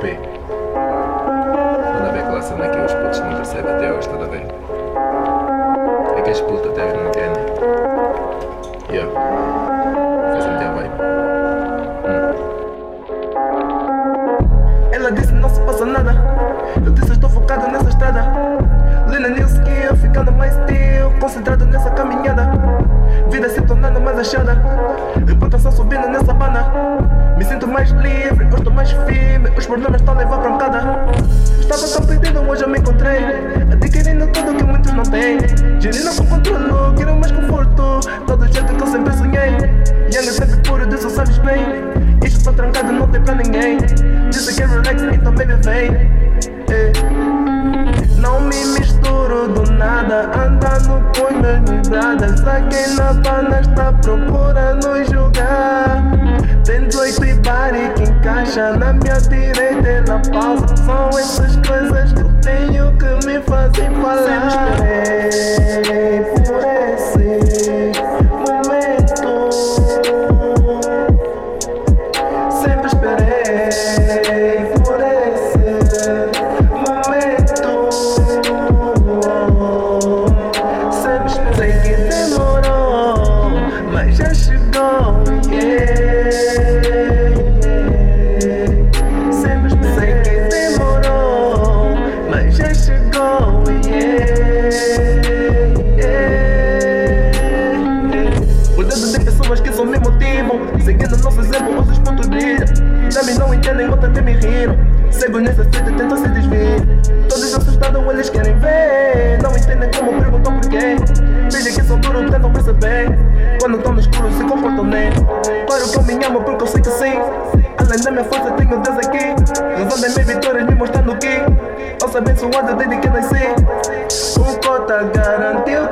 P. Manda ver aquela cena que os putos não percebem até hoje, estás a ver? É que as putas até hoje não entendem. Faz sentir a vibe. Ela disse não se passa nada. Eu disse estou focado nessa estrada. Lina new skill, ficando mais steel, concentrado nessa caminhada. Vida se tornando mais achada. Reputação subindo nessa banda. Me sinto mais livre, eu estou mais firme. Os problemas estão a levar pancada. Estava tão perdido, hoje eu me encontrei. Adquirindo tudo que muitos não têm. Gerindo com controle, quero mais conforto. Todo jeito que eu sempre sonhei. Young é sempre puro, disso sabes bem. Isto está trancado, não tem pra ninguém. Disse que é relax, então baby vem. Não me misturo do nada, andando com meus bradas. A quem na banda está procurando julgar. Tem 18 e body que encaixa na minha direita e na pausa. São essas coisas que eu tenho que me fazem falar. Sempre esperei por esse momento. Sempre esperei por esse momento. Sempre esperei que demorou, mas já chegou, Sempre pensei que demorou, mas já chegou, Cuidado de pessoas que só me motivam, seguindo nosso exemplo, outros pontos brilham. Também não entendem, outros até me riram. Cego nessa sede, tentam se desviar. Todos assustados, eles querem ver. Não entendem como perguntam porquê. Dizem que são duros, tentam perceber. Quando estão no escuro, se comportam nem. Claro que eu me amo porque eu sei que sim. Além da minha força, tenho Deus aqui. Levando as minhas vitórias, me mostrando que eu sou abençoado desde que nasci. O Cota garantiu